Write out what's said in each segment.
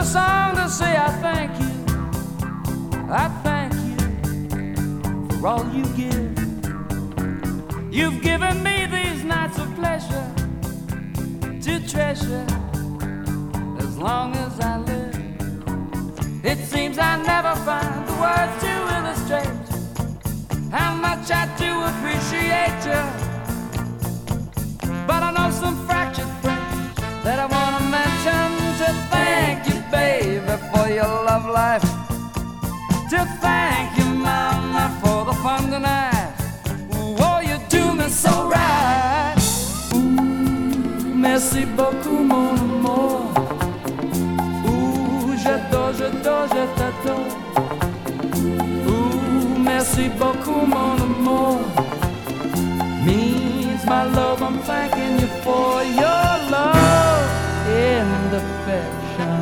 song to say I thank you. I thank you for all you give. You've given me these nights of pleasure to treasure as long as I live. It seems I never find the words to illustrate how much I do appreciate you. But I know some fractured things that I want to mention to thank you, baby, for your love life. To thank you, mama, for the fun tonight. Oh, you do me so right. Ooh, merci beaucoup, mon amour. Ooh, je t'adore. Ooh, merci beaucoup, mon amour. Means my love, I'm thanking you for your love and affection.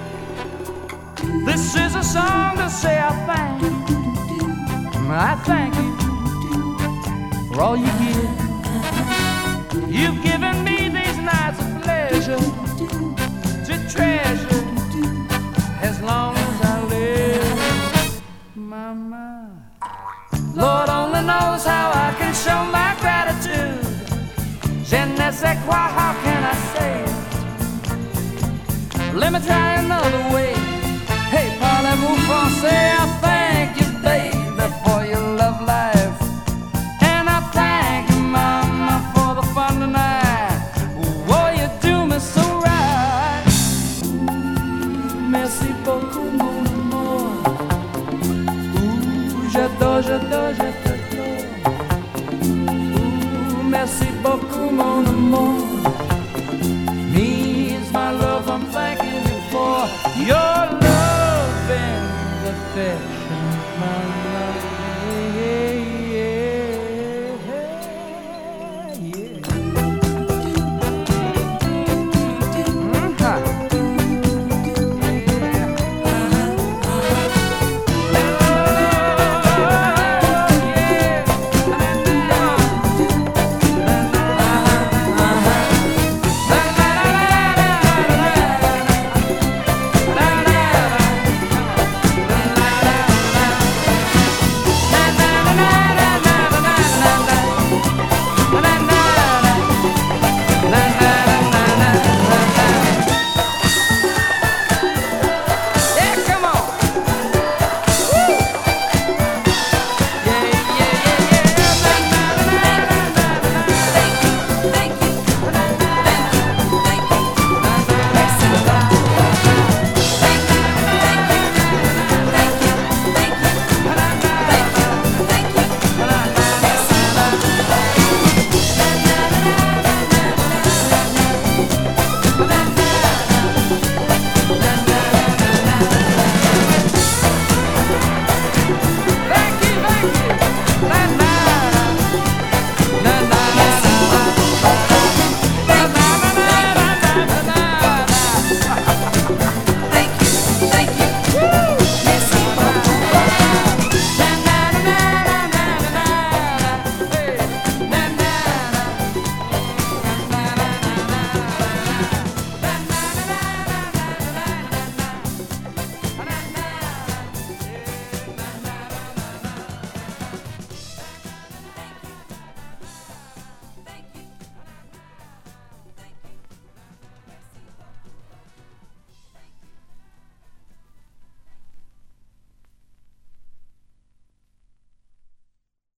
This is a song to say I thank you. I thank you for all you give. You've given me these nights of pleasure to treasure as long as I live. Mama, Lord only knows how I can show my gratitude. Je ne sais quoi, how can I say it? Let me try another way. Hey, parlez-vous français?